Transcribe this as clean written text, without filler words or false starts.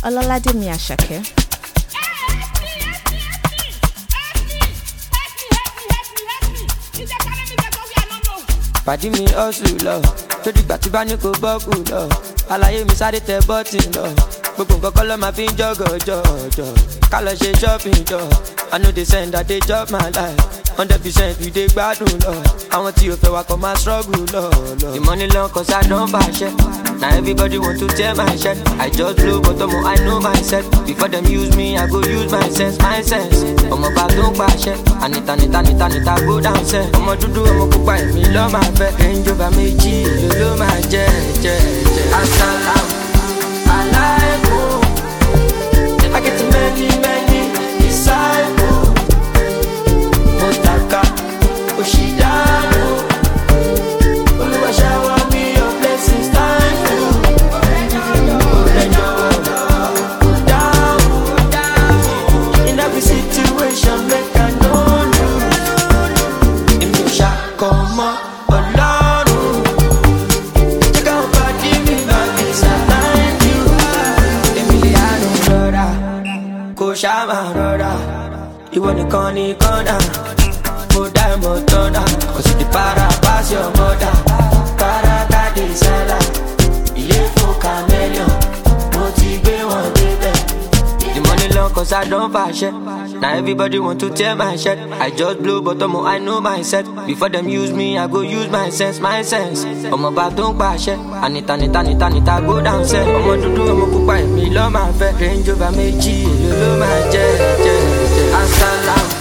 Ọlọ́ládèmí Àṣàkẹ́. Pàdí mi hustle lọ, tó dìgbà tí bá ní kò bọ́ọ̀kù lọ. Àlàyé mi sáré tẹ bọ́tì lọ. Gbogbo nǹkan kọ́ ló máa fi ń jọ́gọ̀jọ̀. Ká lọ ṣe shopping jọ. I know they send that they chop my life. 100% we dey gbádùn lọ. Àwọn tí o fẹ́ wa kọ́ máa struggle lọ. The money long cause I don fàṣẹ. Now everybody want to tear my shirt. I just blow but I know myself. Before them use me, I go use my sense. Ọmọ bá tó ń pàṣẹ. Anita go down sẹ́. Ọmọ dúdú ọmọ pupa èmi lọ́ máa fẹ́. Range Rover méjì èlò ló máa jẹ́. Asalaam alaikum. I get many disciples. Motaka Oshidano. Olúwa shower me your blessings, thank you. In every situation, make I know you. If you shall come on, Ọlọ́run. Check out body me back, it's a thank you. Emiliano Rora, Koshama Rora. Ìwọ nìkan ní kọ́nà. Mo dá ẹ̀mọ́ tọ́nà. Kò sì ti para pass your mother. Para káde sálà. Ilé fún chameleon. Mo ti gbé wọn débẹ̀. The money long cause I don't fàṣẹ. Now everybody want to tear my shirt. I just blow but I know myself. Before them use me, I go use my sense. Ọmọ bá tó ń pàṣẹ. Anita go down sẹ́. Ọmọ dúdú ọmọ pupa èmi lọ́ máa fẹ́. Range Rover méjì èlò ló máa jẹ́. Asalaam